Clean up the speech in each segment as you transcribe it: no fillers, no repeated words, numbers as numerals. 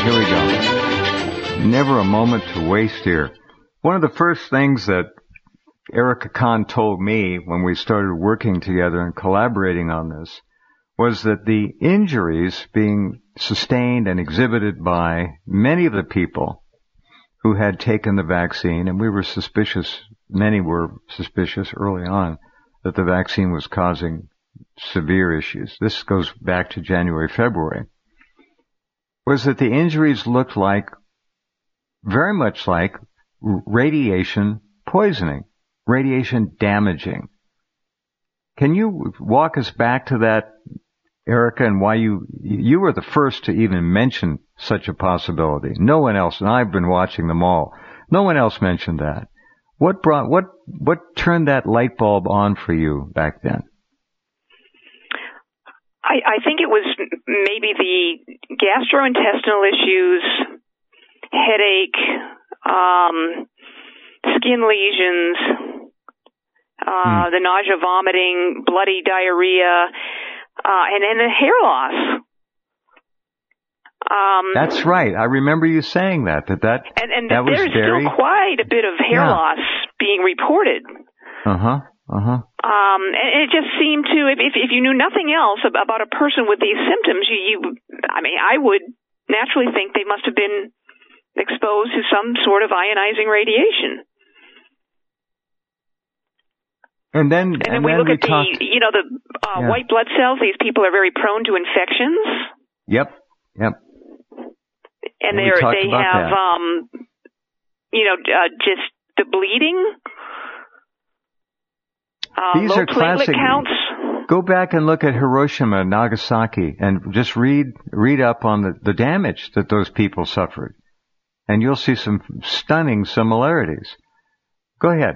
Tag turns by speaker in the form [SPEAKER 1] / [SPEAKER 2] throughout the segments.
[SPEAKER 1] here we go. Never a moment to waste here. One of the first things that Erica Kahn told me when we started working together and collaborating on this was that the injuries being sustained and exhibited by many of the people who had taken the vaccine, and we were suspicious, many were suspicious early on, that the vaccine was causing severe issues. This goes back to January, February. Was that the injuries looked like, very much like radiation poisoning, radiation damaging. Can you walk us back to that, Erica, and why you were the first to even mention such a possibility? No one else, and I've been watching them all, no one else mentioned that. What turned that light bulb on for you back then?
[SPEAKER 2] I think it was maybe the gastrointestinal issues, headache, skin lesions, the nausea, vomiting, bloody diarrhea, and then the hair loss.
[SPEAKER 1] That's right. I remember you saying that
[SPEAKER 2] and
[SPEAKER 1] that was
[SPEAKER 2] there's
[SPEAKER 1] very...
[SPEAKER 2] still quite a bit of hair loss being reported. And it just seemed to, if you knew nothing else about a person with these symptoms, I would naturally think they must have been exposed to some sort of ionizing radiation.
[SPEAKER 1] And then
[SPEAKER 2] we look at the white blood cells. These people are very prone to infections.
[SPEAKER 1] Yep.
[SPEAKER 2] And they have, just the bleeding.
[SPEAKER 1] These
[SPEAKER 2] low
[SPEAKER 1] are classic.
[SPEAKER 2] Counts.
[SPEAKER 1] Go back and look at Hiroshima and Nagasaki and just read up on the damage that those people suffered. And you'll see some stunning similarities. Go ahead.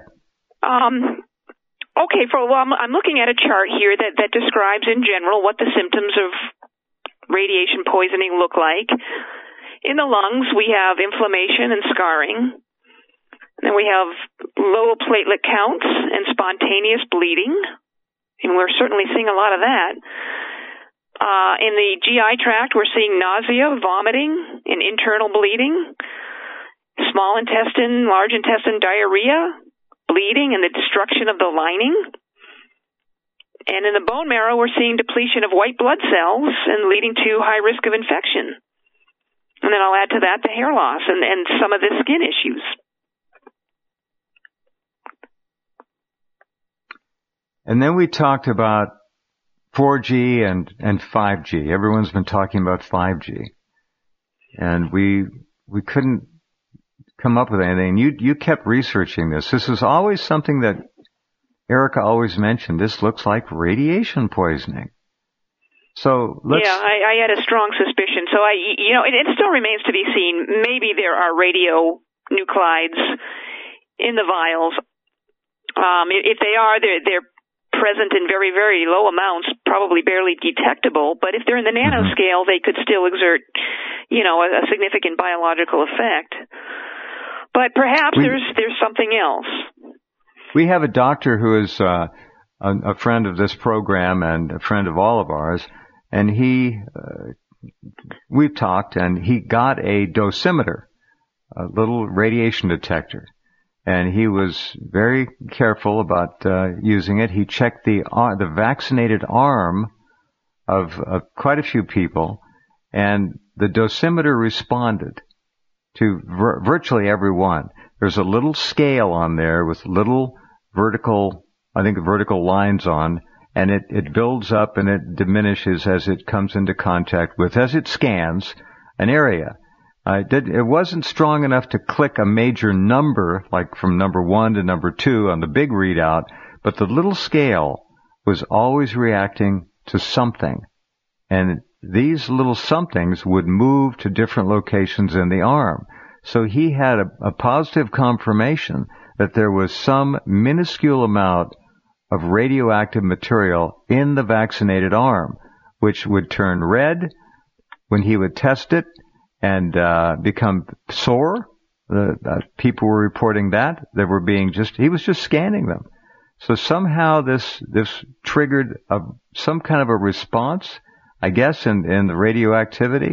[SPEAKER 2] Okay, I'm looking at a chart here that describes in general what the symptoms of radiation poisoning look like. In the lungs, we have inflammation and scarring. Then we have low platelet counts and spontaneous bleeding, and we're certainly seeing a lot of that. In the GI tract, we're seeing nausea, vomiting, and internal bleeding, small intestine, large intestine diarrhea, bleeding, and the destruction of the lining. And in the bone marrow, we're seeing depletion of white blood cells and leading to high risk of infection. And then I'll add to that the hair loss and some of the skin issues.
[SPEAKER 1] And then we talked about 4G and 5G. Everyone's been talking about 5G. And we couldn't come up with anything. You kept researching this. This is always something that Erica always mentioned. This looks like radiation poisoning. So let's...
[SPEAKER 2] Yeah, I had a strong suspicion. So it still remains to be seen. Maybe there are radionuclides in the vials. If they are, they're present in very, very low amounts, probably barely detectable. But if they're in the nanoscale, they could still exert, a significant biological effect. But perhaps there's something else.
[SPEAKER 1] We have a doctor who is a friend of this program and a friend of all of ours, and we've talked, and he got a dosimeter, a little radiation detector. And he was very careful about using it. He checked the vaccinated arm of quite a few people, and the dosimeter responded to virtually everyone. There's a little scale on there with little vertical lines on, and it builds up and it diminishes as it comes into contact with, as it scans an area. It wasn't strong enough to click a major number, like from number 1 to number 2 on the big readout, but the little scale was always reacting to something. And these little somethings would move to different locations in the arm. So he had a positive confirmation that there was some minuscule amount of radioactive material in the vaccinated arm, which would turn red when he would test it and become sore. People were reporting that. He was just scanning them. So somehow this triggered some kind of a response, I guess, in the radioactivity.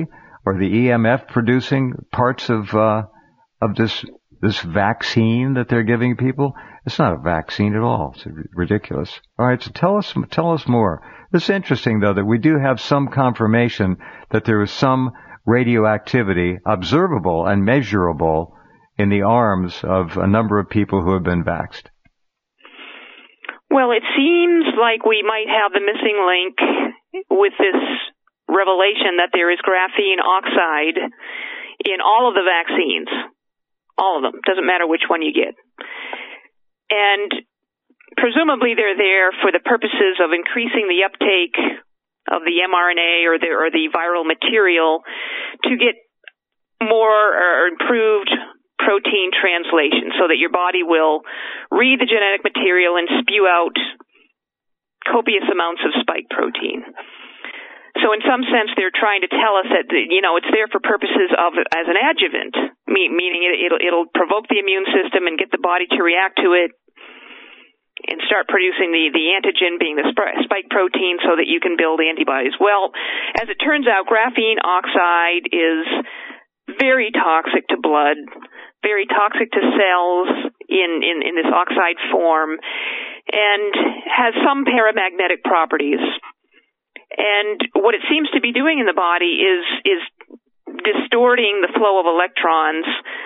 [SPEAKER 1] or the EMF producing parts of this vaccine that they're giving people? It's not a vaccine at all. It's ridiculous. All right, so tell us more. It's interesting, though, that we do have some confirmation that there is some radioactivity observable and measurable in the arms of a number of people who have been vaxxed.
[SPEAKER 2] Well, it seems like we might have the missing link with this revelation that there is graphene oxide in all of the vaccines. All of them. Doesn't matter which one you get. And presumably they're there for the purposes of increasing the uptake of the mRNA or the viral material to get more or improved protein translation so that your body will read the genetic material and spew out copious amounts of spike protein. So in some sense, they're trying to tell us that, it's there for purposes of as an adjuvant, meaning it'll provoke the immune system and get the body to react to it and start producing the antigen, being the spike protein, so that you can build antibodies. Well, as it turns out, graphene oxide is very toxic to blood, very toxic to cells in this oxide form, and has some paramagnetic properties. And what it seems to be doing in the body is distorting the flow of electrons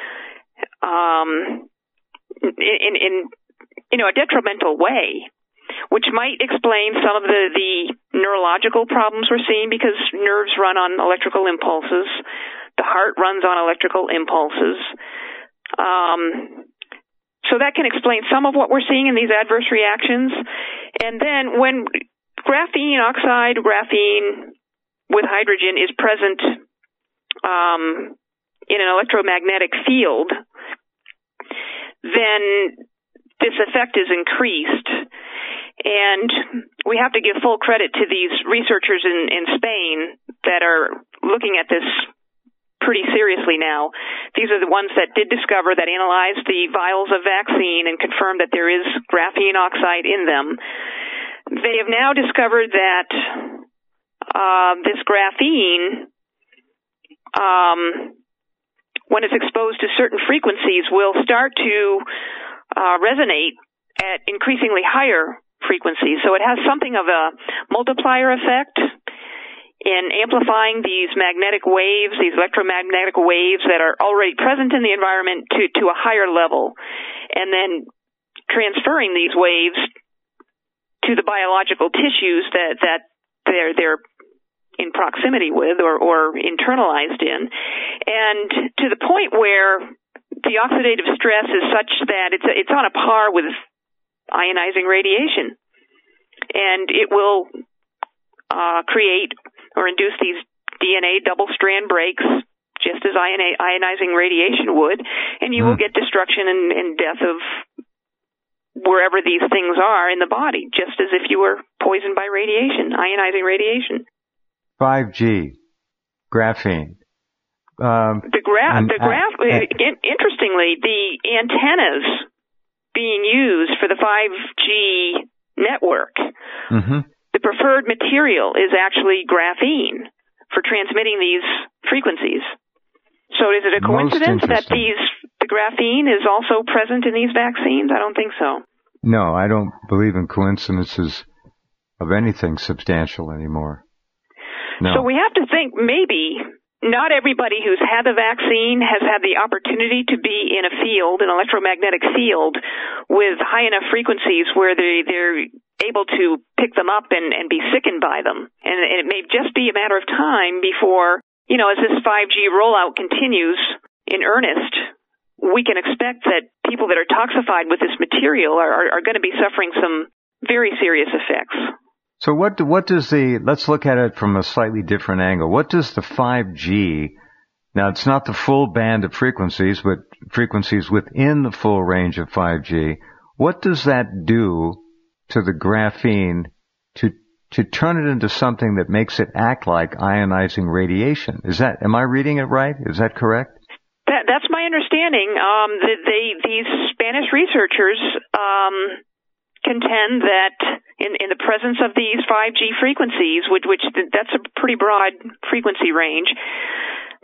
[SPEAKER 2] in a detrimental way, which might explain some of the neurological problems we're seeing, because nerves run on electrical impulses. The heart runs on electrical impulses. So that can explain some of what we're seeing in these adverse reactions. And then when graphene oxide, graphene with hydrogen is present in an electromagnetic field, then this effect is increased. And we have to give full credit to these researchers in Spain that are looking at this pretty seriously now. These are the ones that did discover, that analyzed the vials of vaccine and confirmed that there is graphene oxide in them. They have now discovered that this graphene, when it's exposed to certain frequencies, will start to resonate at increasingly higher frequencies. So it has something of a multiplier effect in amplifying these magnetic waves, these electromagnetic waves that are already present in the environment to a higher level, and then transferring these waves to the biological tissues that they're in proximity with or internalized in, and to the point where the oxidative stress is such that it's on a par with ionizing radiation, and it will create or induce these DNA double-strand breaks, just as ionizing radiation would, and you will get destruction and death of wherever these things are in the body, just as if you were poisoned by radiation, ionizing radiation.
[SPEAKER 1] 5G, graphene.
[SPEAKER 2] Interestingly, the antennas being used for the 5G network, the preferred material is actually graphene for transmitting these frequencies. So is it a coincidence that the graphene is also present in these vaccines? I don't think so.
[SPEAKER 1] No, I don't believe in coincidences of anything substantial anymore. No.
[SPEAKER 2] So we have to think maybe not everybody who's had the vaccine has had the opportunity to be in a field, an electromagnetic field, with high enough frequencies where they're able to pick them up and be sickened by them. And it may just be a matter of time before, as this 5G rollout continues in earnest, we can expect that people that are toxified with this material are going to be suffering some very serious effects.
[SPEAKER 1] So what does let's look at it from a slightly different angle. What does the 5G, now it's not the full band of frequencies, but frequencies within the full range of 5G, what does that do to the graphene to turn it into something that makes it act like ionizing radiation? Am I reading it right? Is that correct?
[SPEAKER 2] That's my understanding. These Spanish researchers contend that in the presence of these 5G frequencies, which that's a pretty broad frequency range,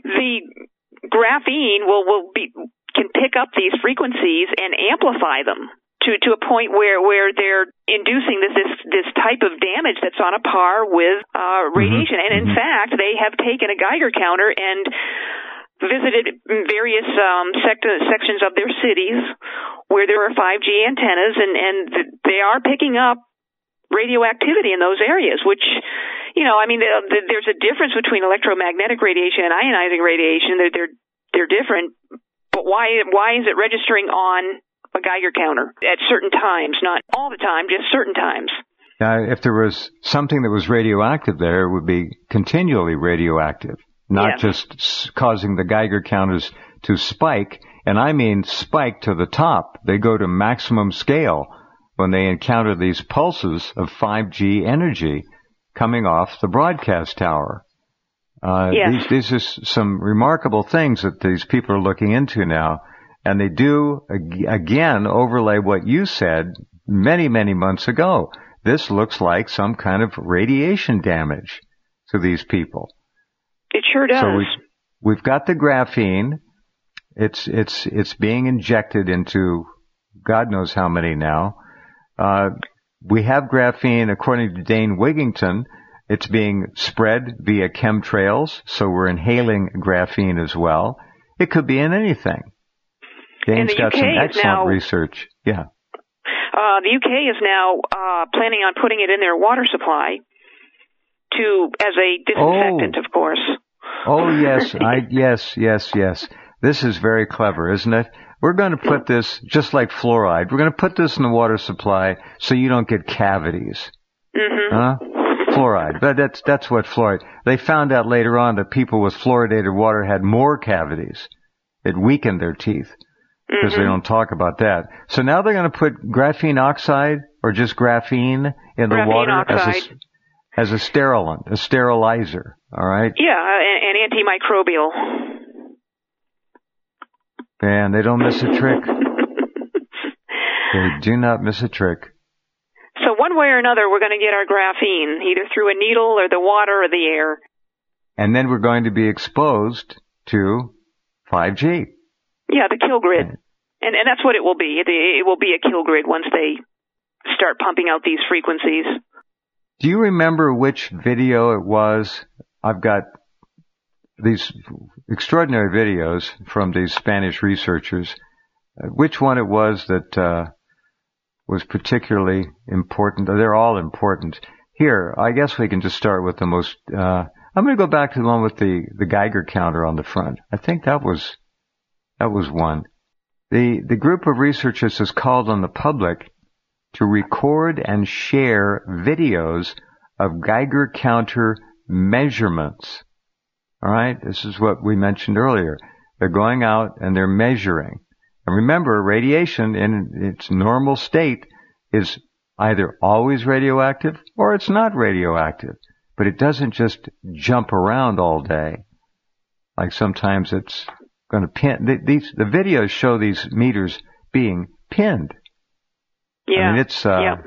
[SPEAKER 2] the graphene can pick up these frequencies and amplify them to a point where they're inducing this type of damage that's on a par with radiation. And in fact, they have taken a Geiger counter and visited various sections of their cities where there are 5G antennas, and they are picking up radioactivity in those areas, which, there's a difference between electromagnetic radiation and ionizing radiation. They're different, but why is it registering on a Geiger counter at certain times, not all the time, just certain times?
[SPEAKER 1] Now, if there was something that was radioactive there, it would be continually radioactive, not just causing the Geiger counters to spike. And I mean spike to the top. They go to maximum scale when they encounter these pulses of 5G energy coming off the broadcast tower. These are some remarkable things that these people are looking into now. And they do, again, overlay what you said many, many months ago. This looks like some kind of radiation damage to these people.
[SPEAKER 2] It sure does.
[SPEAKER 1] So we've got the graphene. It's being injected into God knows how many now. We have graphene, according to Dane Wigington. It's being spread via chemtrails, so we're inhaling graphene as well. It could be in anything. Dane's got some excellent research. Yeah.
[SPEAKER 2] The UK is now planning on putting it in their water supply as a disinfectant, of course.
[SPEAKER 1] Oh, yes. Yes. This is very clever, isn't it? We're going to put this, just like fluoride, we're going to put this in the water supply so you don't get cavities. Huh? Fluoride. But that's what fluoride. They found out later on that people with fluoridated water had more cavities. It weakened their teeth. Because they don't talk about that. So now they're going to put graphene oxide or just graphene in the water as a sterilant, a sterilizer. All right?
[SPEAKER 2] Yeah, and antimicrobial.
[SPEAKER 1] And they don't miss a trick. They do not miss a trick.
[SPEAKER 2] So one way or another, we're going to get our graphene, either through a needle or the water or the air. And
[SPEAKER 1] then we're going to be exposed to 5G.
[SPEAKER 2] Yeah, the kill grid. And that's what it will be. It will be a kill grid once they start pumping out these frequencies.
[SPEAKER 1] Do you remember which video it was? I've got these extraordinary videos from these Spanish researchers. Which one it was that was particularly important? They're all important. Here, I guess we can just start with the most... I'm going to go back to the one with the Geiger counter on the front. I think that was one. The group of researchers has called on the public to record and share videos of Geiger counter measurements. All right? This is what we mentioned earlier. They're going out and they're measuring. And remember, radiation in its normal state is either always radioactive or it's not radioactive. But it doesn't just jump around all day. Like sometimes it's going to pin. The videos show these meters being pinned.
[SPEAKER 2] Yeah.
[SPEAKER 1] I mean,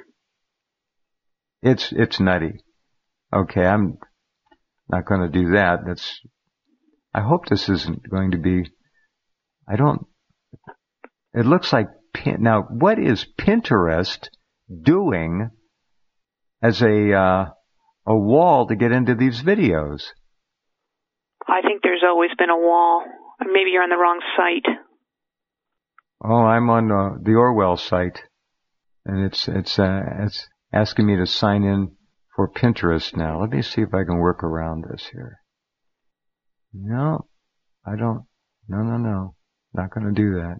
[SPEAKER 1] it's nutty. Okay, I'm not going to do that. I hope this isn't going to be. It looks like now. What is Pinterest doing as a wall to get into these videos?
[SPEAKER 2] I think there's always been a wall. Maybe you're on the wrong site.
[SPEAKER 1] Oh, I'm on the Orwell site, and it's asking me to sign in for Pinterest now. Let me see if I can work around this here. No, I don't. No. Not going to do that.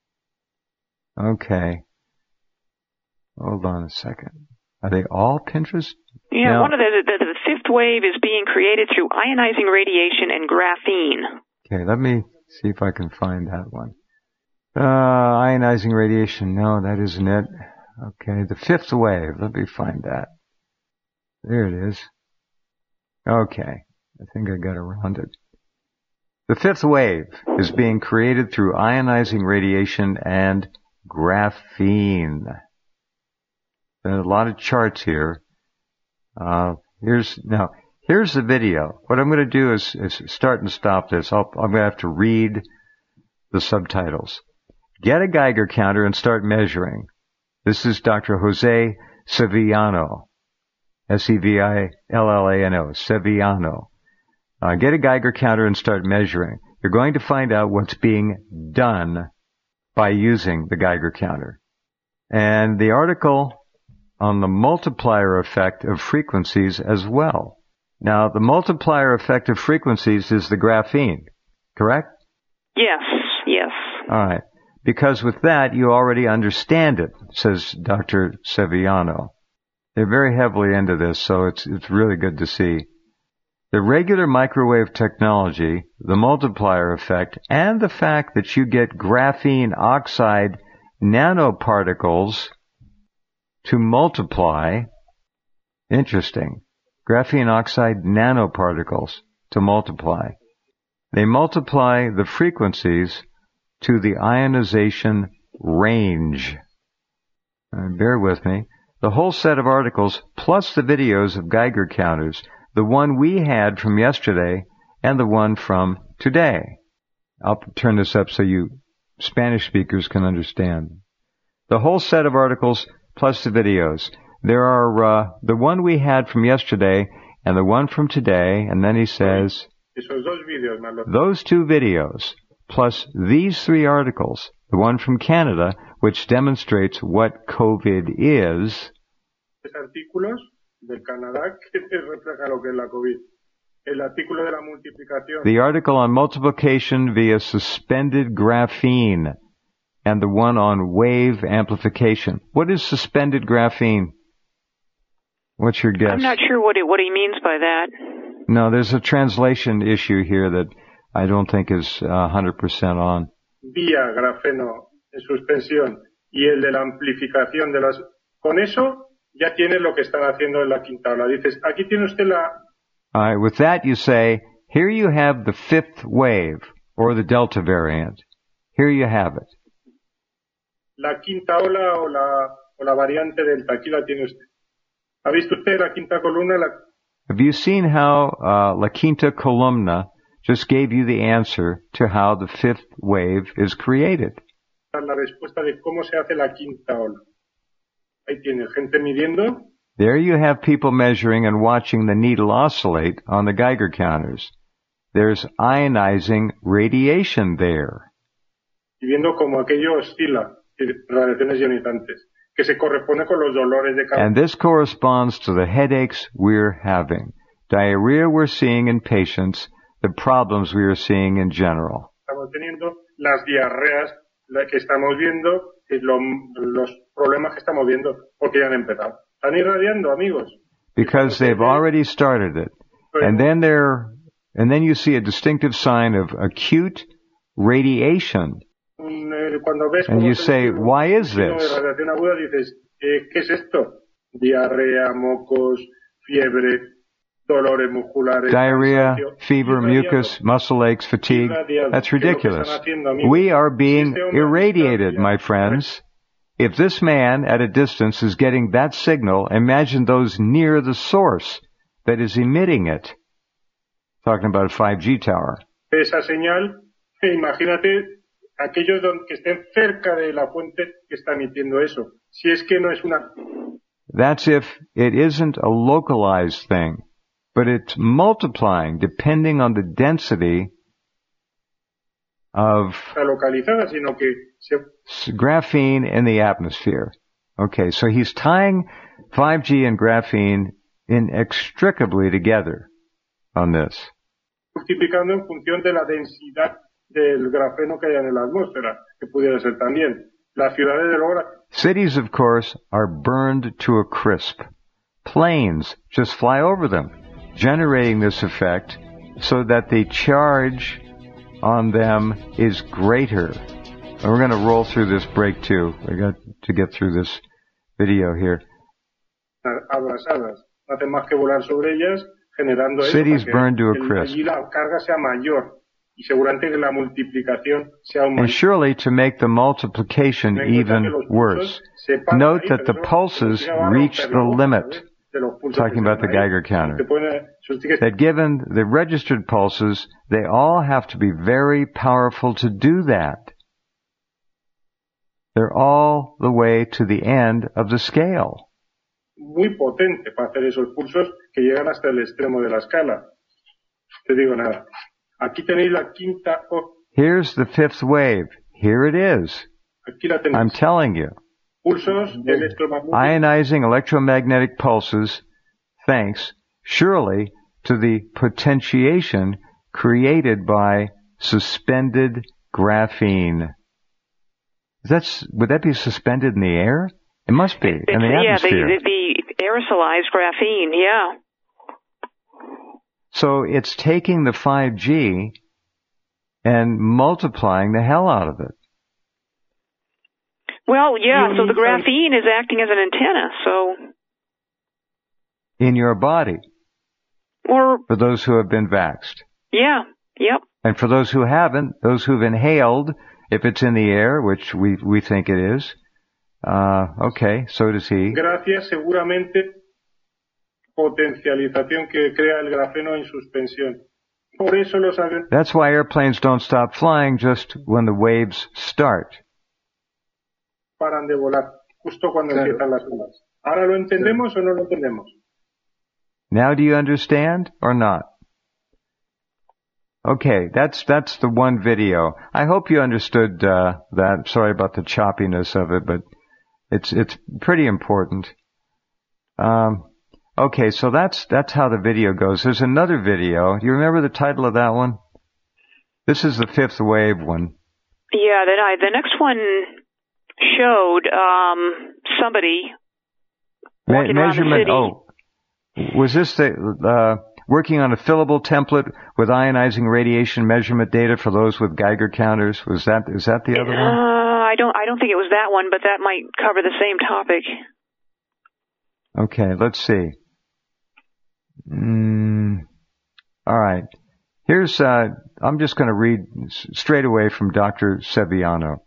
[SPEAKER 1] Okay. Hold on a second. Are they all Pinterest?
[SPEAKER 2] Yeah, now, one of the fifth wave is being created through ionizing radiation and graphene.
[SPEAKER 1] Okay, let me see if I can find that one. Ionizing radiation. No, that isn't it. Okay, the fifth wave. Let me find that. There it is. Okay, I think I got around it. The fifth wave is being created through ionizing radiation and graphene. There are a lot of charts here. Here's the video. What I'm going to do is start and stop this. I'm going to have to read the subtitles. Get a Geiger counter and start measuring. This is Dr. Jose Sevillano. Sevillano. Sevillano. Get a Geiger counter and start measuring. You're going to find out what's being done by using the Geiger counter. And the article on the multiplier effect of frequencies as well. Now, the multiplier effect of frequencies is the graphene, correct?
[SPEAKER 2] Yes, yes.
[SPEAKER 1] All right. Because with that, you already understand it, says Dr. Sevillano. They're very heavily into this, so it's really good to see. The regular microwave technology, the multiplier effect, and the fact that you get graphene oxide nanoparticles to multiply, interesting, graphene oxide nanoparticles to multiply. They multiply the frequencies to the ionization range. Bear with me. The whole set of articles, plus the videos of Geiger counters, the one we had from yesterday and the one from today. I'll turn this up so you Spanish speakers can understand. The whole set of articles, plus the videos. There are the one we had from yesterday and the one from today, and then he says, those two videos, plus these three articles, the one from Canada, which demonstrates what COVID is. The article on multiplication via suspended graphene and the one on wave amplification. What is suspended graphene? What's your guess?
[SPEAKER 2] I'm not sure what he means by that.
[SPEAKER 1] No, there's a translation issue here that I don't think is 100% on.
[SPEAKER 3] Vía grafeno en suspensión y el de la amplificación de las... Con eso ya tienes lo que están haciendo en la quinta ola. Dices, aquí tiene usted la...
[SPEAKER 1] All right, with that you say, here you have the fifth wave, or the Delta variant. Here you have it.
[SPEAKER 3] La quinta ola o la variante Delta, aquí la tiene usted. ¿Ha visto usted la quinta columna?
[SPEAKER 1] Have you seen how La Quinta Columna just gave you the answer to how the fifth wave is created?
[SPEAKER 3] La respuesta de cómo se hace la quinta ola. Ahí tiene gente midiendo.
[SPEAKER 1] There you have people measuring and watching the needle oscillate on the Geiger counters. There's ionizing radiation there.
[SPEAKER 3] Y viendo cómo aquello oscila, radiaciones ionizantes, que se corresponde con los dolores de cabeza.
[SPEAKER 1] And this corresponds to the headaches we're having, diarrhea we're seeing in patients, the problems we are seeing in general.
[SPEAKER 3] Estamos teniendo las diarreas que estamos viendo, los problemas que estamos viendo, porque ya han empezado. Están irradiando, amigos.
[SPEAKER 1] Because they've already started it. And then you see a distinctive sign of acute radiation. And you say, why is this?
[SPEAKER 3] ¿Qué es esto? Diarrea, mocos, fiebre, dolores musculares.
[SPEAKER 1] Diarrhea, fever, mucus, muscle aches, fatigue. That's ridiculous. We are being irradiated, my friends. If this man at a distance is getting that signal, imagine those near the source that is emitting it. Talking about a 5G tower.
[SPEAKER 3] Esa señal, imagínate aquellos que estén cerca de la fuente que está emitiendo eso. Si es que no es una...
[SPEAKER 1] That's if it isn't a localized thing, but it's multiplying depending on the density of
[SPEAKER 3] localizada, sino que
[SPEAKER 1] graphene in the atmosphere. Okay, so he's tying 5G and graphene inextricably together on this.
[SPEAKER 3] Multiplicando en función de la densidad del grafeno que hay en la atmósfera, que pudiera ser también. Las ciudades de Lora.
[SPEAKER 1] Cities, of course, are burned to a crisp. Planes just fly over them, generating this effect so that the charge on them is greater. And we're going to roll through this break too. We got to get through this video here.
[SPEAKER 3] Abrasadas. No hacen más que volar sobre ellas, generando
[SPEAKER 1] cities burned to a crisp.
[SPEAKER 3] Allí la carga sea mayor. Y seguramente que la multiplicación sea aún mayor.
[SPEAKER 1] And surely to make the multiplication even worse. Note that the pulses reach the limit.
[SPEAKER 3] de los pulsos.
[SPEAKER 1] Talking about the Geiger counter. That given the registered pulses, they all have to be very powerful to do that. They're all the way to the end of the scale.
[SPEAKER 3] Muy potente para hacer esos pulsos que llegan hasta el extremo de la escala. Te digo nada. Aquí tenéis la quinta.
[SPEAKER 1] Here's the fifth wave. Here it is.
[SPEAKER 3] Aquí la tenéis.
[SPEAKER 1] I'm telling you.
[SPEAKER 3] Pulsos electromagnéticos.
[SPEAKER 1] Ionizing electromagnetic pulses, thanks surely to the potentiation created by suspended graphene. Would that be suspended in the air? It must be, in the atmosphere.
[SPEAKER 2] Yeah, the aerosolized graphene, yeah.
[SPEAKER 1] So it's taking the 5G and multiplying the hell out of it.
[SPEAKER 2] Well, yeah, so the graphene is acting as an antenna, so...
[SPEAKER 1] In your body.
[SPEAKER 2] Or...
[SPEAKER 1] For those who have been vaxxed.
[SPEAKER 2] Yeah, yep.
[SPEAKER 1] And for those who haven't, those who've inhaled, if it's in the air, which we think it is, okay, so does he.
[SPEAKER 3] Gracias, seguramente, potencialización que crea el grafeno en suspensión. Por eso lo saben.
[SPEAKER 1] That's why airplanes don't stop flying just when the waves start.
[SPEAKER 3] Paran de volar, justo cuando empiezan las olas. ¿Ahora lo entendemos o no lo entendemos?
[SPEAKER 1] Now do you understand or not? Okay, that's the one video. I hope you understood that. Sorry about the choppiness of it, but it's pretty important. Okay, so that's how the video goes. There's another video. Do you remember the title of that one? This is the fifth wave one.
[SPEAKER 2] Yeah, the next one showed somebody walking around the city.
[SPEAKER 1] Oh, was this the working on a fillable template with ionizing radiation measurement data for those with Geiger counters? Is that the other one?
[SPEAKER 2] I don't think it was that one, but that might cover the same topic.
[SPEAKER 1] Okay, let's see. All right. Here's, I'm just going to read straight away from Dr. Sevillano.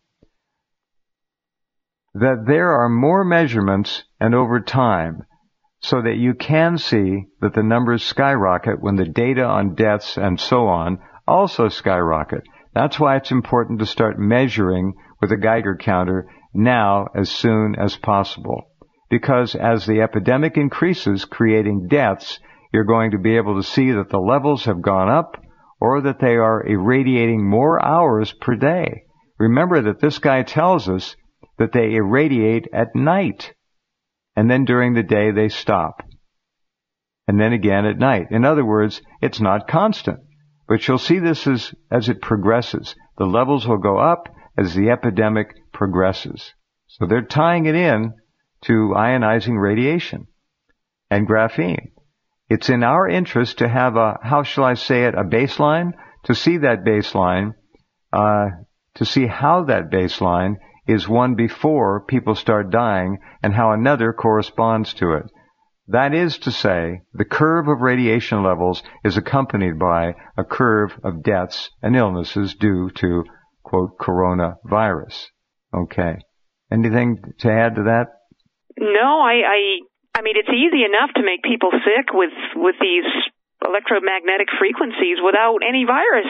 [SPEAKER 1] That there are more measurements and over time so that you can see that the numbers skyrocket when the data on deaths and so on also skyrocket. That's why it's important to start measuring with a Geiger counter now as soon as possible. Because as the epidemic increases, creating deaths, you're going to be able to see that the levels have gone up or that they are irradiating more hours per day. Remember that this guy tells us that they irradiate at night, and then during the day they stop, and then again at night. In other words, it's not constant, but you'll see this as it progresses. The levels will go up as the epidemic progresses. So they're tying it in to ionizing radiation and graphene. It's in our interest to have a baseline, to see that baseline, to see how that baseline is one before people start dying and how another corresponds to it. That is to say, the curve of radiation levels is accompanied by a curve of deaths and illnesses due to, quote, coronavirus. Okay. Anything to add to that?
[SPEAKER 2] No, I mean, it's easy enough to make people sick with these electromagnetic frequencies without any virus.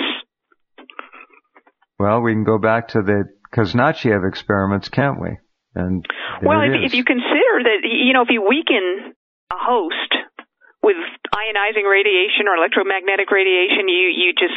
[SPEAKER 1] Well, we can go back to the Kuznetsov experiments, can't we? And
[SPEAKER 2] well, if you consider that, if you weaken a host with ionizing radiation or electromagnetic radiation, you just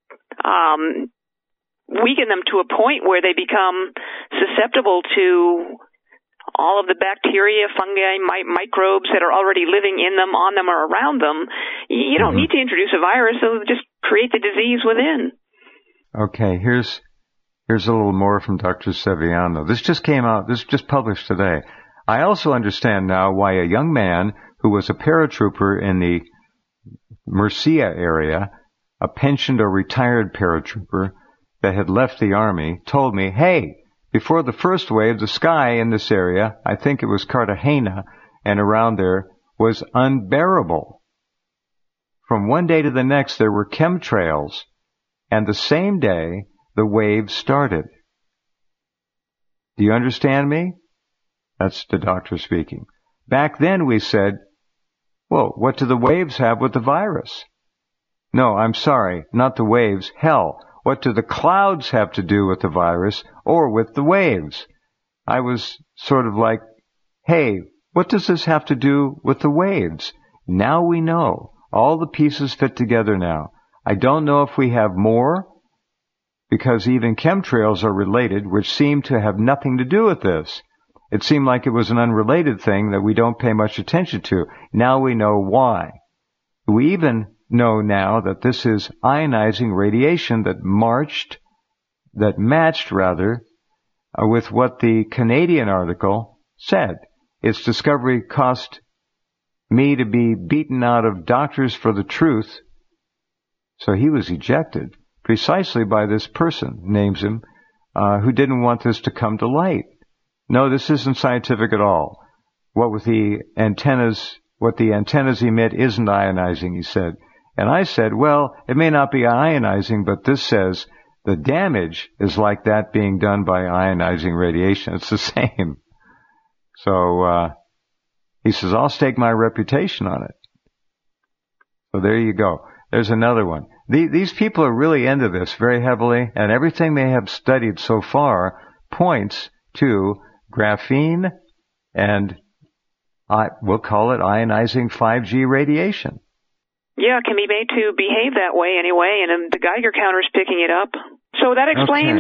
[SPEAKER 2] weaken them to a point where they become susceptible to all of the bacteria, fungi, microbes that are already living in them, on them, or around them. You don't need to introduce a virus, so just create the disease within.
[SPEAKER 1] Okay, here's a little more from Dr. Sevillano. This just came out, this just published today. I also understand now why a young man who was a paratrooper in the Murcia area, a pensioned or retired paratrooper that had left the Army, told me, hey, before the first wave, the sky in this area, I think it was Cartagena and around there, was unbearable. From one day to the next, there were chemtrails, and the same day, the wave started. Do you understand me? That's the doctor speaking. Back then, we said, Well, what do the waves have with the virus? No, I'm sorry, not the waves. Hell, what do the clouds have to do with the virus or with the waves? I was sort of like, hey, what does this have to do with the waves? Now we know. All the pieces fit together now. I don't know if we have more, because even chemtrails are related, which seem to have nothing to do with this. It seemed like it was an unrelated thing that we don't pay much attention to. Now we know why. We even know now that this is ionizing radiation that matched with what the Canadian article said. Its discovery cost me to be beaten out of Doctors for the Truth. So he was ejected precisely by this person, names him, who didn't want this to come to light. No, this isn't scientific at all. What the antennas emit isn't ionizing, he said. And I said, well, it may not be ionizing, but this says the damage is like that being done by ionizing radiation. It's the same. So he says, I'll stake my reputation on it. So there you go. There's another one. These people are really into this very heavily, and everything they have studied so far points to graphene and we'll call it ionizing 5G radiation.
[SPEAKER 2] Yeah, it can be made to behave that way anyway, and the Geiger counter's picking it up. So that explains,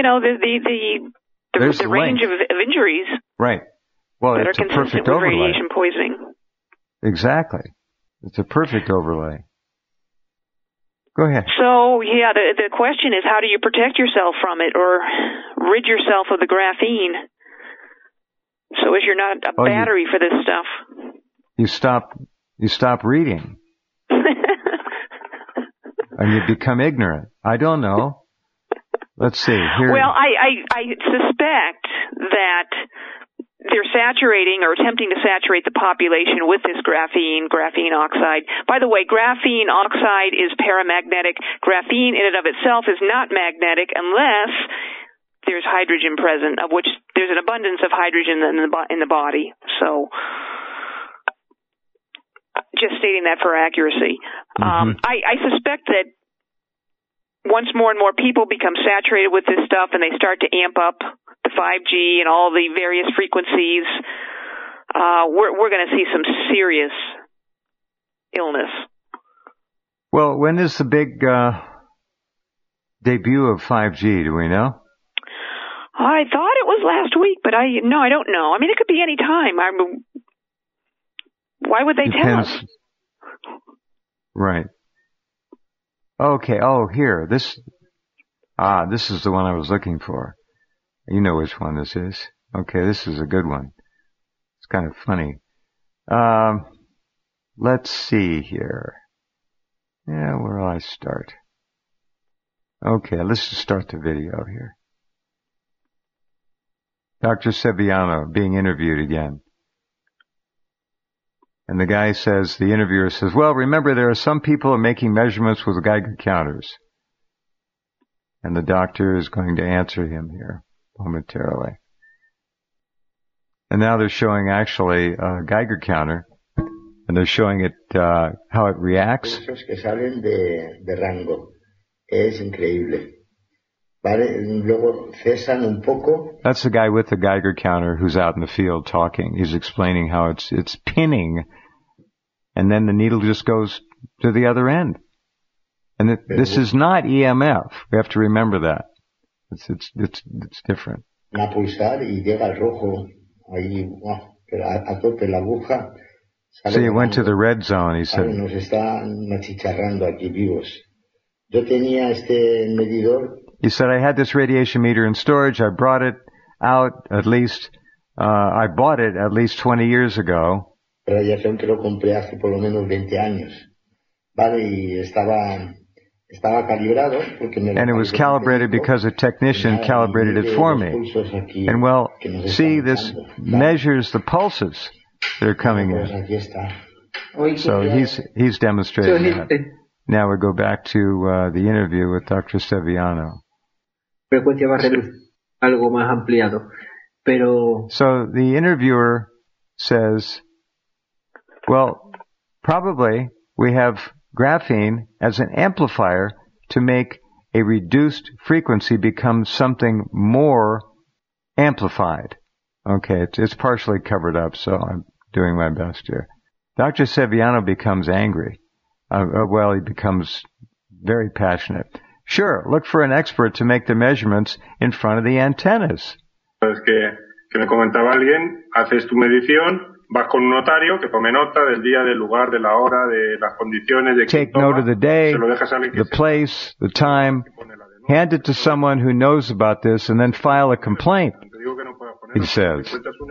[SPEAKER 2] the range of injuries.
[SPEAKER 1] Right. Well,
[SPEAKER 2] that
[SPEAKER 1] it's
[SPEAKER 2] are
[SPEAKER 1] a
[SPEAKER 2] consistent
[SPEAKER 1] perfect
[SPEAKER 2] with
[SPEAKER 1] overlay.
[SPEAKER 2] radiation poisoning.
[SPEAKER 1] Exactly. It's a perfect overlay. Go ahead.
[SPEAKER 2] So, yeah, the question is, how do you protect yourself from it or rid yourself of the graphene so as you're not a battery for this stuff?
[SPEAKER 1] You stop reading. And you become ignorant. I don't know. Let's see. Here.
[SPEAKER 2] Well, I suspect that they're saturating or attempting to saturate the population with this graphene oxide. By the way, graphene oxide is paramagnetic. Graphene in and of itself is not magnetic unless there's hydrogen present, of which there's an abundance of hydrogen in the body. So, just stating that for accuracy.
[SPEAKER 1] Mm-hmm.
[SPEAKER 2] I suspect that once more and more people become saturated with this stuff and they start to amp up the 5G and all the various frequencies, we're going to see some serious illness.
[SPEAKER 1] Well, when is the big debut of 5G? Do we know?
[SPEAKER 2] I thought it was last week, but I don't know. I mean, it could be any time. Why would they tell us?
[SPEAKER 1] Right. Okay. Oh, here. This is the one I was looking for. You know which one this is. Okay, this is a good one. It's kind of funny. Let's see here. Yeah, where will I start? Okay, let's just start the video here. Dr. Sevillano being interviewed again. And the interviewer says, well, remember there are some people who are making measurements with Geiger counters. And the doctor is going to answer him here momentarily. And now they're showing actually a Geiger counter, and they're showing it, how it reacts.
[SPEAKER 4] Que salen de rango. Es increíble. Vale, luego cesan un poco.
[SPEAKER 1] That's the guy with the Geiger counter who's out in the field talking. He's explaining how it's pinning, and then the needle just goes to the other end. And this is not EMF. We have to remember that. It's different.
[SPEAKER 4] Va a pulsar y llega al rojo. Ahí, a tope la aguja.
[SPEAKER 1] So you went to the red zone, he said.
[SPEAKER 4] Nos están achicharrando aquí vivos. Yo tenía este medidor.
[SPEAKER 1] He said, I had this radiation meter in storage. I brought it out I bought it at least 20 years ago.
[SPEAKER 4] Radiación que lo compré hace por lo menos 20 años. Vale, y estaba calibrado porque me.
[SPEAKER 1] And it was calibrated because a technician calibrated it for me. And well, see, this measures the pulses that are coming in. So he's demonstrating that. Now we go back to the interview with Dr. Sevillano.
[SPEAKER 5] Frecuencia va a ser algo más ampliado. Pero.
[SPEAKER 1] So the interviewer says, well, Probably we have graphene as an amplifier to make a reduced frequency become something more amplified. Okay, it's partially covered up, so I'm doing my best here. Dr. Sevillano becomes angry. He becomes very passionate. Sure, look for an expert to make the measurements in front of the antennas.
[SPEAKER 3] Es que me comentaba alguien, haces tu medición, vas con un notario que tome nota del día, del lugar, de la hora, de las condiciones, de
[SPEAKER 1] Take note of the day, the place, the time, hand it to someone who knows about this, and then file a complaint, he says.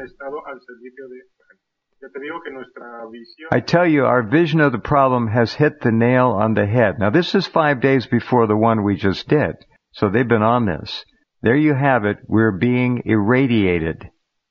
[SPEAKER 1] I tell you, our vision of the problem has hit the nail on the head. Now, this is 5 days before the one we just did, so they've been on this. There you have it. We're being irradiated.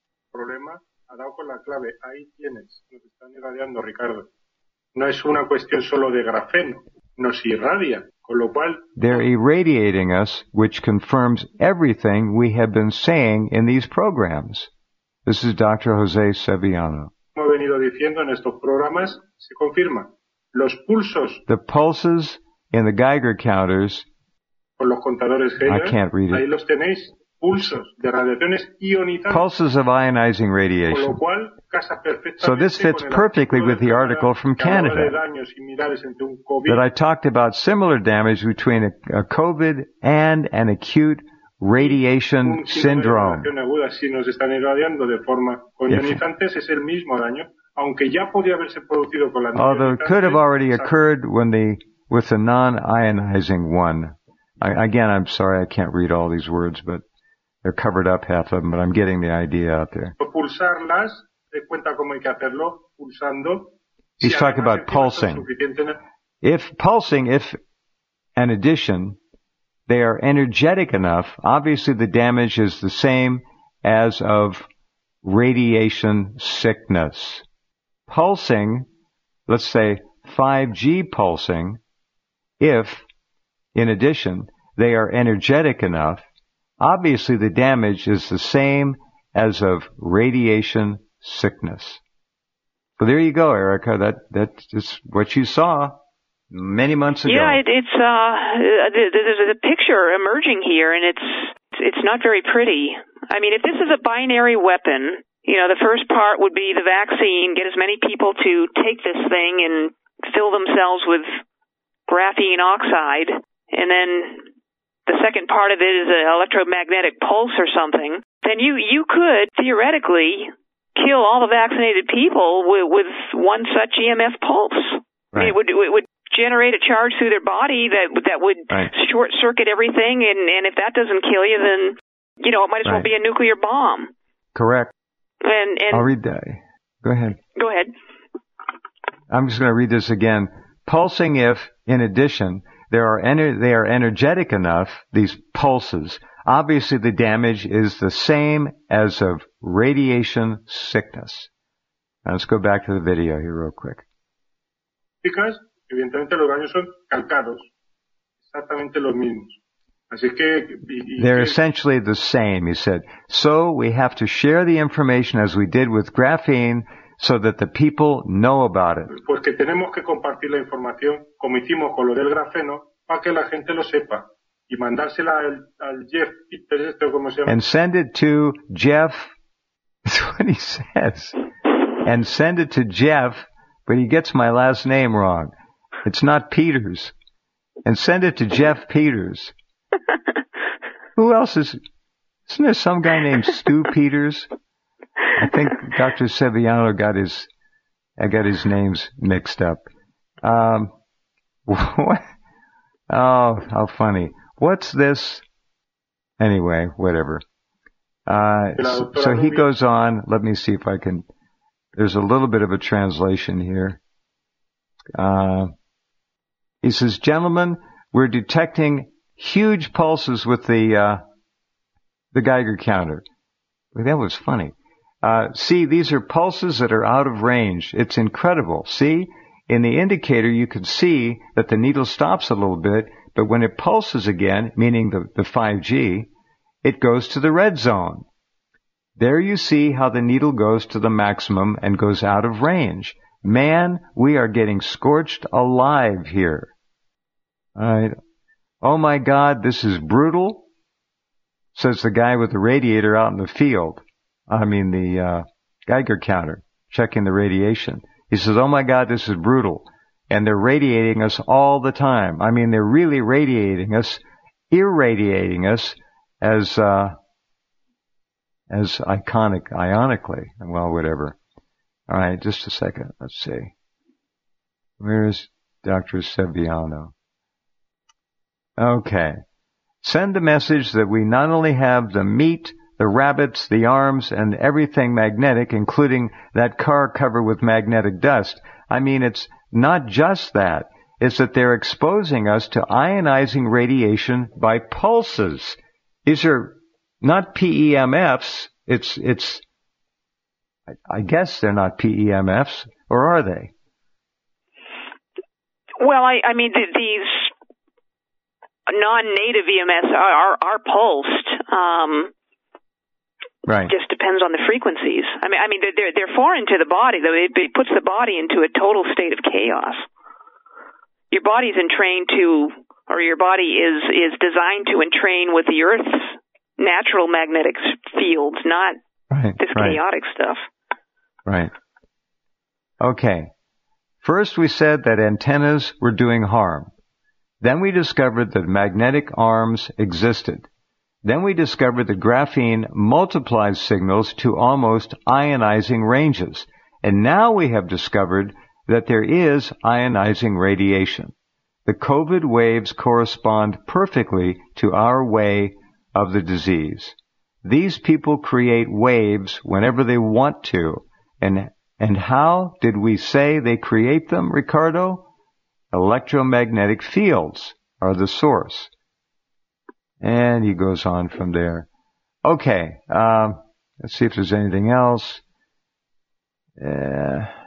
[SPEAKER 3] Ahí tienes, nos están irradiando, Ricardo. No es una cuestión solo de grafeno, nos irradia, con lo cual...
[SPEAKER 1] They're irradiating us, which confirms everything we have been saying in these programs. This is Dr. Jose Sevillano.
[SPEAKER 3] Como he venido diciendo en estos programas, se confirma. Los pulsos...
[SPEAKER 1] The pulses in the Geiger counters...
[SPEAKER 3] Con los contadores Geiger,
[SPEAKER 1] I can't read it.
[SPEAKER 3] Ahí los tenéis. Pulsos de radiaciones ionizantes.
[SPEAKER 1] Pulses of ionizing radiation.
[SPEAKER 3] Con lo cual, casa
[SPEAKER 1] so this fits perfectly with the article from Canada that I talked about similar damage between a COVID and an acute radiation syndrome.
[SPEAKER 3] Si nos están irradiando de forma con ionizantes, es el mismo daño, aunque ya podía haberse producido con la
[SPEAKER 1] although it could have already occurred with the non-ionizing one. Again, I'm sorry I can't read all these words, but they're covered up, half of them, but I'm getting the idea out there. He's talking about pulsing. If in addition, they are energetic enough, obviously the damage is the same as of radiation sickness. Pulsing, let's say 5G pulsing, if, in addition, they are energetic enough, obviously the damage is the same as of radiation sickness. So there you go, Erica. That's just what you saw many months ago.
[SPEAKER 2] Yeah, there's a picture emerging here, and it's not very pretty. I mean, if this is a binary weapon, the first part would be the vaccine, get as many people to take this thing and fill themselves with graphene oxide, and then the second part of it is an electromagnetic pulse or something, then you could theoretically kill all the vaccinated people with one such EMF pulse.
[SPEAKER 1] Right.
[SPEAKER 2] I mean, it would generate a charge through their body that would short circuit everything, and if that doesn't kill you, then it might as well be a nuclear bomb.
[SPEAKER 1] Correct.
[SPEAKER 2] And
[SPEAKER 1] I'll read that. Go ahead.
[SPEAKER 2] Go ahead.
[SPEAKER 1] I'm just going to read this again. Pulsing if, in addition, they are energetic enough, these pulses. Obviously, the damage is the same as of radiation sickness. Now, let's go back to the video here real quick.
[SPEAKER 3] Because, evidentemente, los daños son calcados, exactamente los mismos. Así que,
[SPEAKER 1] they're essentially the same, he said. So we have to share the information as we did with graphene so that the people know about it.
[SPEAKER 3] Pues que tenemos que compartir la información, como hicimos con lo del grafeno, para que la gente lo sepa. Y mandársela al Jeff Peters, ¿cómo se llama?
[SPEAKER 1] And send it to Jeff, that's what he says. And send it to Jeff, but he gets my last name wrong. It's not Peters. And send it to Jeff Peters. Who else isn't there some guy named Stu Peters? I think Dr. Sevillano got his names mixed up. What? Oh, how funny. What's this? Anyway, whatever. So he goes on. Let me see if I can. There's a little bit of a translation here. He says, gentlemen, we're detecting huge pulses with the Geiger counter. That was funny. See, these are pulses that are out of range. It's incredible. See, in the indicator, you can see that the needle stops a little bit, but when it pulses again, meaning the 5G, it goes to the red zone. There you see how the needle goes to the maximum and goes out of range. Man, we are getting scorched alive here. All right. Oh my God, this is brutal, says the guy with the radiator out in the field. I mean, the Geiger counter, checking the radiation. He says, oh my God, this is brutal. And they're radiating us all the time. I mean, they're really radiating us, irradiating us as ionically. Well, whatever. All right, just a second. Let's see. Where's Dr. Sevillano? Okay. Send a message that we not only have the meat, the rabbits, the arms, and everything magnetic, including that car covered with magnetic dust. I mean, it's not just that. It's that they're exposing us to ionizing radiation by pulses. These are not PEMFs. I guess they're not PEMFs, or are they?
[SPEAKER 2] Well, I mean, these non-native EMFs are pulsed.
[SPEAKER 1] Right.
[SPEAKER 2] Just depends on the frequencies. I mean, they're foreign to the body, though. It puts the body into a total state of chaos. Your body's entrained to, or your body is designed to entrain with the Earth's natural magnetic fields, not this chaotic stuff.
[SPEAKER 1] Right. Okay. First we said that antennas were doing harm. Then we discovered that magnetic arms existed. Then we discovered that graphene multiplies signals to almost ionizing ranges. And now we have discovered that there is ionizing radiation. The COVID waves correspond perfectly to our way of the disease. These people create waves whenever they want to. And how did we say they create them, Ricardo? Electromagnetic fields are the source. And he goes on from there. Okay, let's see if there's anything else. Anyway,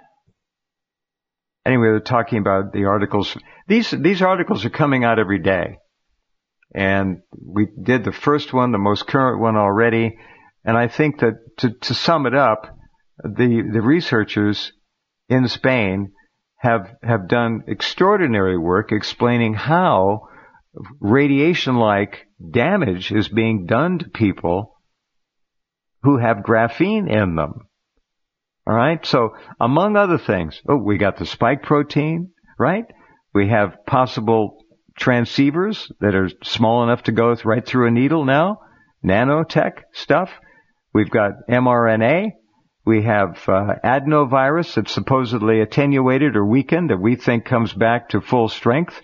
[SPEAKER 1] they're talking about the articles. These articles are coming out every day. And we did the first one, the most current one already. And I think that to sum it up, the researchers in Spain have done extraordinary work explaining how radiation-like damage is being done to people who have graphene in them. All right? So, among other things, we got the spike protein, right? We have possible transceivers that are small enough to go right through a needle now, nanotech stuff. We've got mRNA. We have adenovirus that's supposedly attenuated or weakened that we think comes back to full strength.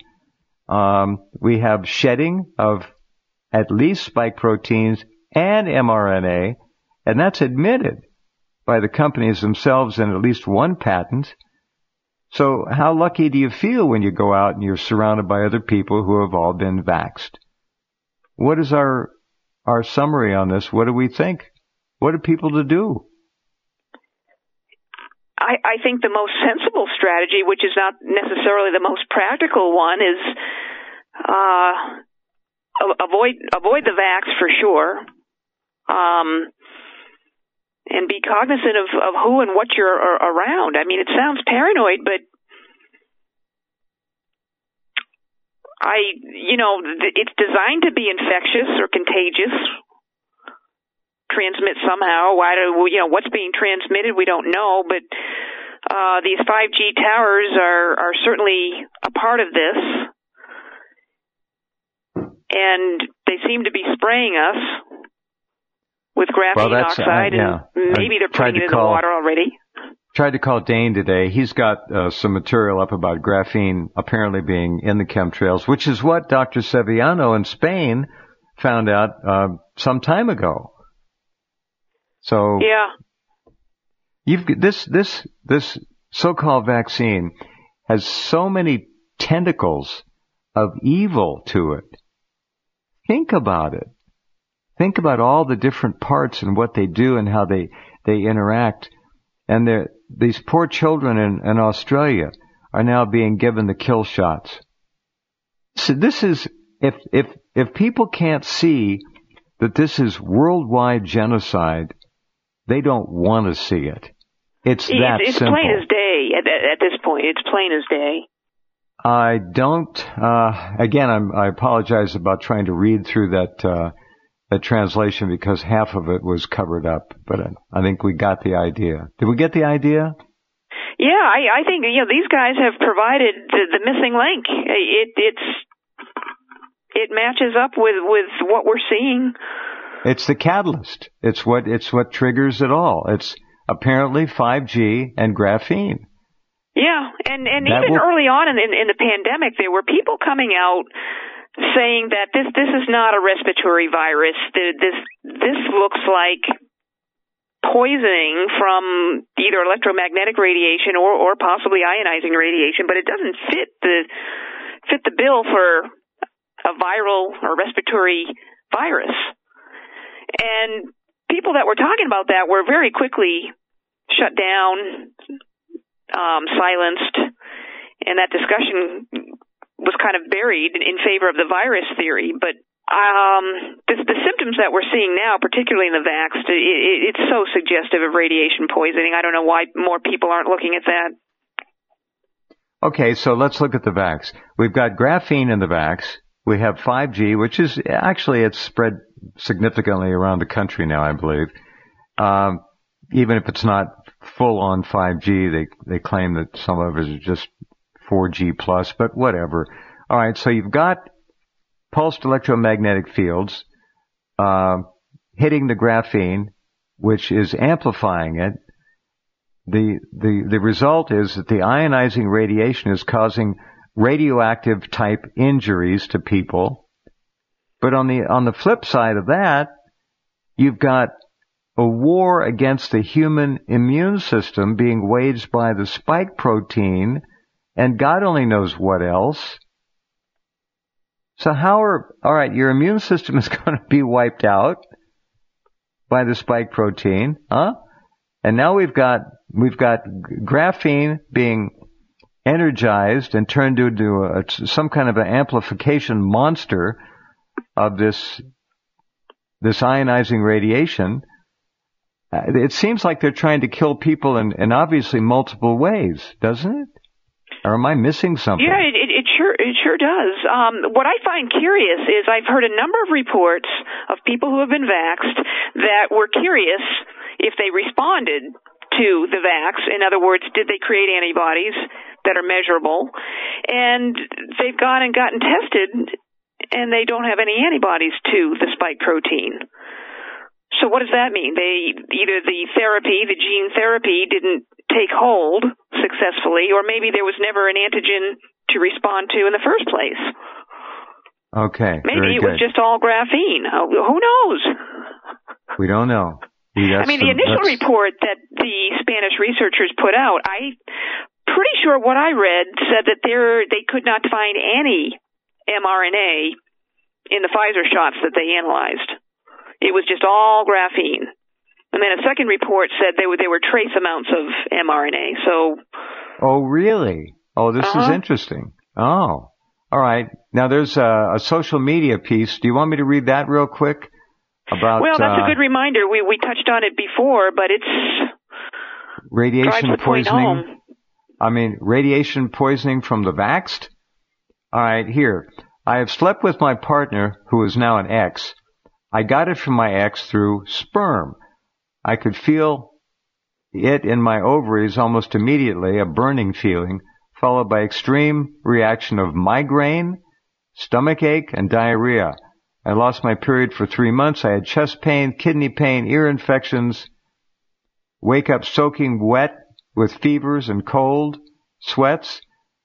[SPEAKER 1] We have shedding of at least spike proteins and mRNA, and that's admitted by the companies themselves in at least one patent. So how lucky do you feel when you go out and you're surrounded by other people who have all been vaxxed? What is our summary on this? What do we think? What are people to do?
[SPEAKER 2] I think the most sensible strategy, which is not necessarily the most practical one, is avoid the vax for sure, and be cognizant of who and what you're around. I mean, it sounds paranoid, but it's designed to be infectious or contagious. Transmit somehow. What's being transmitted, we don't know, but these 5G towers are certainly a part of this, and they seem to be spraying us with graphene oxide, and maybe they're putting it in the water already.
[SPEAKER 1] Tried to call Dane today. He's got some material up about graphene apparently being in the chemtrails, which is what Dr. Sevillano in Spain found out some time ago. So
[SPEAKER 2] yeah,
[SPEAKER 1] this so-called vaccine has so many tentacles of evil to it. Think about it. Think about all the different parts and what they do and how they interact. And these poor children in Australia are now being given the kill shots. So this is, if people can't see that this is worldwide genocide, they don't want to see it. It's that
[SPEAKER 2] it's
[SPEAKER 1] simple.
[SPEAKER 2] Plain as day. at this point. It's plain as day.
[SPEAKER 1] I don't. Again, I apologize about trying to read through that translation because half of it was covered up. But I think we got the idea. Did we get the idea?
[SPEAKER 2] Yeah, I think these guys have provided the missing link. It matches up with what we're seeing.
[SPEAKER 1] It's the catalyst. It's what triggers it all. It's apparently 5G and graphene.
[SPEAKER 2] Yeah, and even early on in the pandemic, there were people coming out saying that this is not a respiratory virus. This looks like poisoning from either electromagnetic radiation or possibly ionizing radiation, but it doesn't fit the bill for a viral or respiratory virus. And people that were talking about that were very quickly shut down, silenced, and that discussion was kind of buried in favor of the virus theory. But the symptoms that we're seeing now, particularly in the vaxxed, it's so suggestive of radiation poisoning. I don't know why more people aren't looking at that.
[SPEAKER 1] Okay, so let's look at the vax. We've got graphene in the vax. We have 5G, which is actually it's spread significantly around the country now, I believe. Even if it's not full on 5G, they claim that some of it is just 4G plus, but whatever. All right, so you've got pulsed electromagnetic fields hitting the graphene, which is amplifying it. The result is that the ionizing radiation is causing radioactive type injuries to people. But on the flip side of that, you've got a war against the human immune system being waged by the spike protein and God only knows what else. So your immune system is going to be wiped out by the spike protein, huh? And now we've got graphene being energized and turned into some kind of an amplification monster of this ionizing radiation. It seems like they're trying to kill people in obviously multiple ways, doesn't it? Or am I missing something?
[SPEAKER 2] Yeah, it sure does. What I find curious is I've heard a number of reports of people who have been vaxxed that were curious if they responded to the vax. In other words, did they create antibodies that are measurable? And they've gone and gotten tested, and they don't have any antibodies to the spike protein. So what does that mean? Either the gene therapy didn't take hold successfully, or maybe there was never an antigen to respond to in the first place.
[SPEAKER 1] Okay,
[SPEAKER 2] maybe it was just all graphene. Who knows?
[SPEAKER 1] We don't know.
[SPEAKER 2] The initial report that the Spanish researchers put out, I'm pretty sure what I read said that they could not find any mRNA in the Pfizer shots that they analyzed. It was just all graphene. And then a second report said there were trace amounts of mRNA. So.
[SPEAKER 1] Oh, really? Oh, this is interesting. Oh, all right. Now there's a social media piece. Do you want me to read that real quick? Well,
[SPEAKER 2] that's a good reminder. We touched on it before, but it's
[SPEAKER 1] radiation poisoning. Radiation poisoning from the vaxxed. All right, here. I have slept with my partner, who is now an ex. I got it from my ex through sperm. I could feel it in my ovaries almost immediately, a burning feeling, followed by extreme reaction of migraine, stomach ache, and diarrhea. I lost my period for 3 months. I had chest pain, kidney pain, ear infections, wake up soaking wet with fevers and cold, sweats.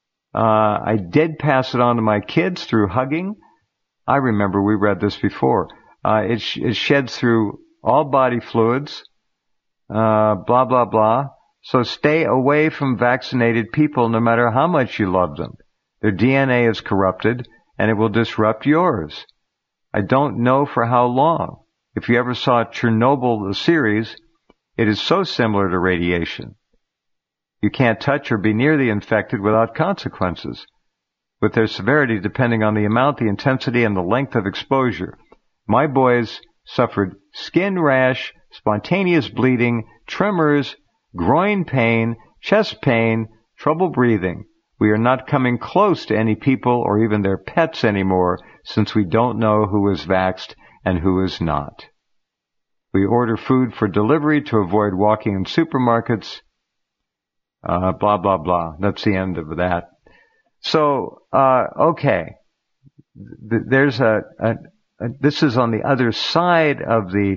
[SPEAKER 1] I did pass it on to my kids through hugging. I remember we read this before. It sheds through all body fluids, blah, blah, blah. So stay away from vaccinated people no matter how much you love them. Their DNA is corrupted and it will disrupt yours. I don't know for how long. If you ever saw Chernobyl, the series, it is so similar to radiation. You can't touch or be near the infected without consequences, with their severity depending on the amount, the intensity, and the length of exposure. My boys suffered skin rash, spontaneous bleeding, tremors, groin pain, chest pain, trouble breathing. We are not coming close to any people or even their pets anymore since we don't know who is vaxxed and who is not. We order food for delivery to avoid walking in supermarkets. Blah, blah, blah. That's the end of that. So, okay. There's this is on the other side of the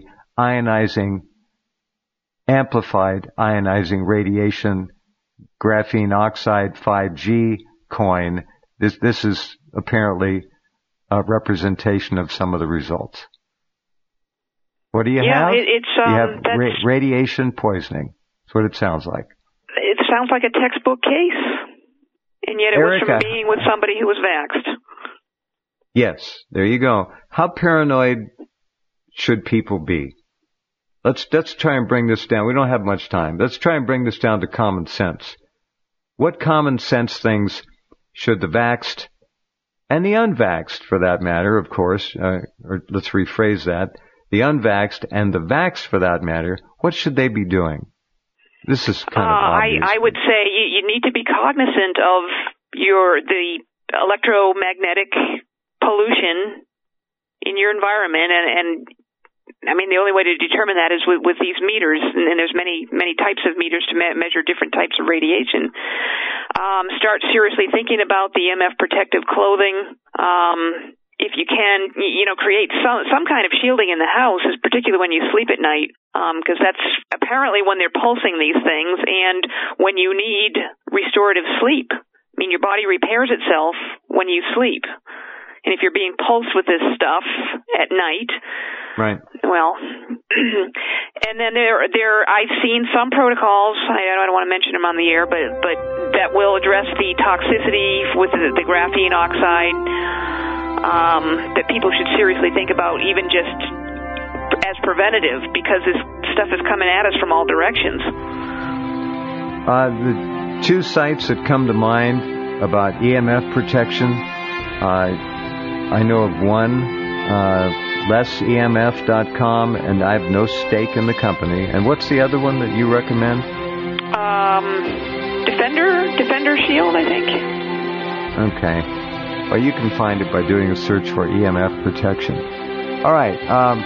[SPEAKER 1] amplified ionizing radiation, graphene oxide 5G coin. This is apparently a representation of some of the results. What do you have? You have radiation poisoning. That's what it sounds like.
[SPEAKER 2] It sounds like a textbook case. And yet it was from being with somebody who was vaxxed.
[SPEAKER 1] Yes, there you go. How paranoid should people be? Let's try and bring this down. We don't have much time. Let's try and bring this down to common sense. What common sense things should the vaxxed and the unvaxxed, for that matter, of course, or let's rephrase that, the unvaxxed and the vaxxed, for that matter, what should they be doing? This is kind of obvious.
[SPEAKER 2] I would say you need to be cognizant of the electromagnetic pollution in your environment, and I mean the only way to determine that is with these meters, and there's many types of meters to measure different types of radiation. Start seriously thinking about the EMF protective clothing. If you can, create some kind of shielding in the house, particularly when you sleep at night, because that's apparently when they're pulsing these things, and when you need restorative sleep. I mean, your body repairs itself when you sleep. And if you're being pulsed with this stuff at night,
[SPEAKER 1] right?
[SPEAKER 2] Well, and then I've seen some protocols. I don't want to mention them on the air, but that will address the toxicity with the graphene oxide. That people should seriously think about, even just as preventative, because this stuff is coming at us from all directions.
[SPEAKER 1] The two sites that come to mind about EMF protection, I know of one, lessemf.com, and I have no stake in the company. And what's the other one that you recommend?
[SPEAKER 2] Defender Shield, I think.
[SPEAKER 1] Okay. Well, you can find it by doing a search for EMF protection. All right.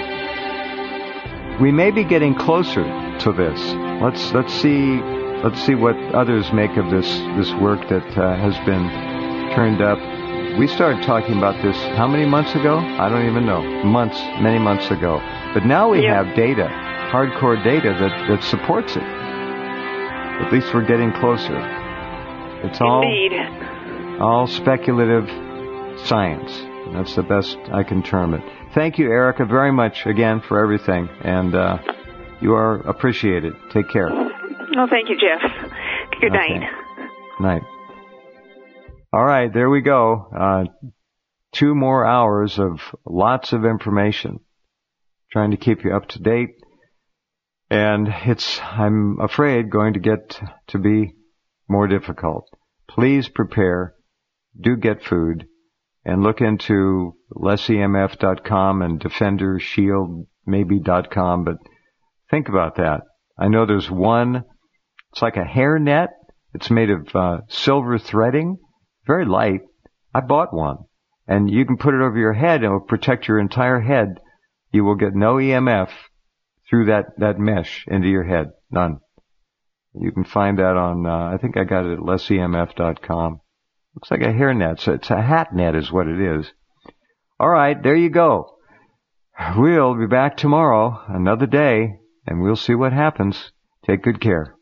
[SPEAKER 1] We may be getting closer to this. Let's see what others make of this work that has been turned up. We started talking about this how many months ago? I don't even know. Many months ago. But now we have data, hardcore data that supports it. At least we're getting closer. It's all speculative science. That's the best I can term it. Thank you, Erica, very much again for everything, and you are appreciated. Take care.
[SPEAKER 2] Oh, thank you, Jeff. Good night.
[SPEAKER 1] Night. All right, there we go. 2 more hours of lots of information, trying to keep you up to date, and it's, I'm afraid, going to get to be more difficult. Please prepare. Do get food. And look into lessemf.com and defendershieldmaybe.com, but think about that. I know there's one, it's like a hair net. It's made of silver threading, very light. I bought one. And you can put it over your head and it will protect your entire head. You will get no EMF through that mesh into your head. None. You can find that on, I think I got it at lessemf.com. Looks like a hair net. So it's a hat net is what it is. All right, there you go. We'll be back tomorrow, another day, and we'll see what happens. Take good care.